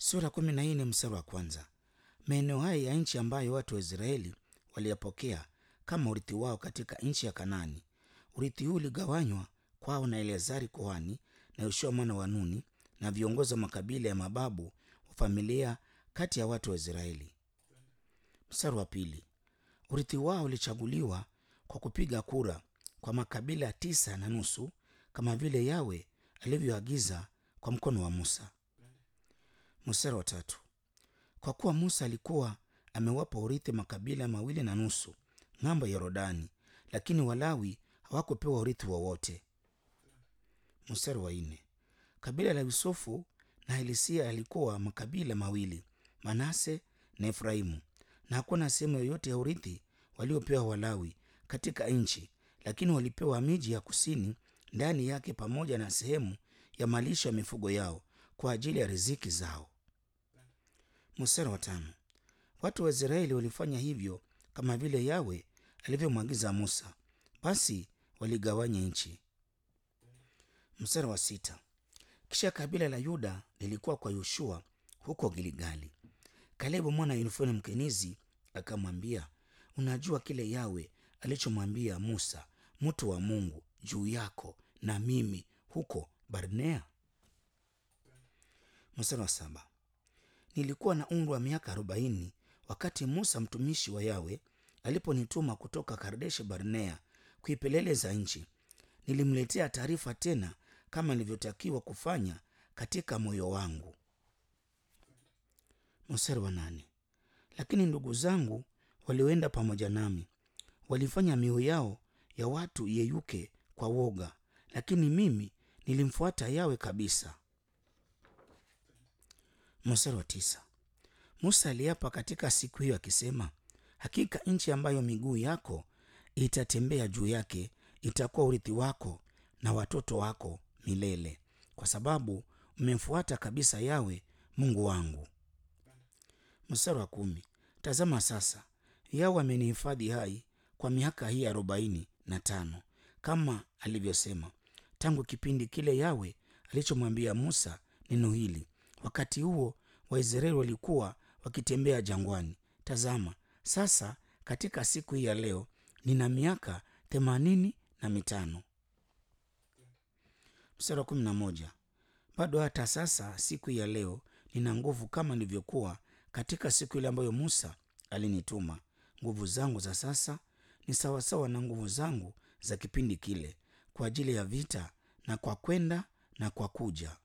Sura 14 mstari wa kwanza. Maeneo haya ya nchi ambayo watu wa Israeli waliyapokea kama urithi wao katika nchi ya Kanaani. Urithi huu uligawanywa kwao na Eleazari kuhani na Yoshua mwana wa Nuni na viongozi wa makabila ya mababu wa familia kati ya watu wa Israeli. Mstari wa pili. Urithi wao ulichaguliwa kwa kupiga kura kwa makabila 9.5 kama vile Yawe alivyoagiza kwa mkono wa Musa. Mstari wa tatu. Kwa kuwa Musa alikuwa amewapa urithi makabila 2.5 ng'ambo ya Yordani, lakini Walawi hawakupewa urithi wowote. Mstari wa 4. Kabila la Yusufu na Elisia yalikuwa makabila 2, Manase na Efraimu, na hakuna sehemu yoyote ya urithi waliopewa Walawi katika nchi, lakini walipewa miji ya kusini ndani yake pamoja na sehemu ya malisho ya mifugo yao kwa ajili ya riziki zao. Mstari wa 5. Watu wa Israeli walifanya hivyo kama vile Yawe alivyomwagiza Musa, basi waligawanya nchi. Mstari wa 6. Kisha kabila la Yuda lilikuwa kwa Yoshua huko Gilgali. Kalebu mwana wa Yefune Mkenizi akamwambia, unajua kile Yawe alichomwambia Musa mtu wa Mungu juu yako na mimi huko Barnea? Mstari wa 7. Nilikuwa na umri wa miaka 40 wakati Musa mtumishi wa Yawe aliponituma kutoka Kadeshi Barnea kuipeleleza nchi. Nilimletea taarifa tena kama nilivyotakiwa kufanya katika moyo wangu. Mstari wa 8. Lakini ndugu zangu walioenda pamoja nami walifanya mioyo yao ya watu yeyuke kwa woga, lakini mimi nilimfuata Yawe kabisa. Mstari wa 9. Musa aliapa katika siku hiyo akisema, hakika nchi ambayo miguu yako itatembea juu yake itakuwa urithi wako na watoto wako milele, kwa sababu mmemfuata kabisa Yawe Mungu wangu. Mstari wa 10. Tazama sasa, Yawe amenihifadhi hai kwa miaka hii 45 kama alivyosema, tangu kipindi kile Yawe alichomwambia Musa neno hili. Wakati huo Waisraeli walikuwa wakitembea jangwani. Tazama sasa, katika siku hii ya leo nina miaka 85. Mstari wa 11. Bado hata sasa siku ya leo nina nguvu kama nilivyokuwa katika siku ile ambayo Musa alinituma. Nguvu zangu za sasa ni sawasawa na nguvu zangu za kipindi kile, kwa ajili ya vita na kwa kwenda na kwa kuja.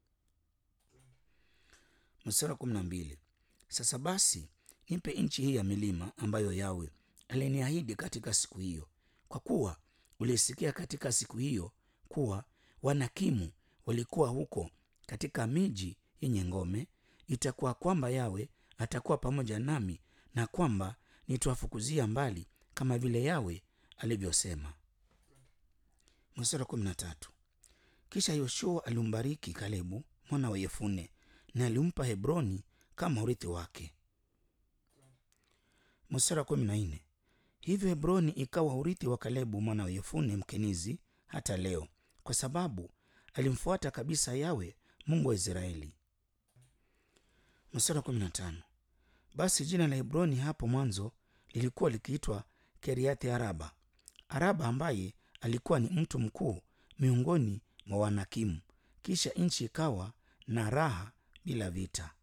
Mstari wa 12. Sasa basi nipe nchi hii ya milima ambayo Yawe aliniahidi katika siku hiyo, kwa kuwa ulisikia katika siku hiyo kuwa Wanakimu walikuwa huko katika miji yenye ngome. Itakuwa kwamba Yawe atakuwa pamoja nami na kwamba nitawafukuzia mbali kama vile Yawe alivyosema. Mstari wa 13. Kisha Yoshua alimbariki Kalebu mwana wa Yefune na alimpa Hebroni kama urithi wake. Mstari wa 14. Hivyo Hebroni ikawa urithi wa Kalebu mwana wa Yefune Mkenizi hata leo, kwa sababu alimfuata kabisa Yawe Mungu wa Israeli. Mstari wa 15. Basi jina la Hebroni hapo mwanzo lilikuwa likiitwa Kiriathi Araba. Araba ambaye alikuwa ni mtu mkuu miongoni mwa Wanakimu. Kisha nchi ikawa na raha bila vita.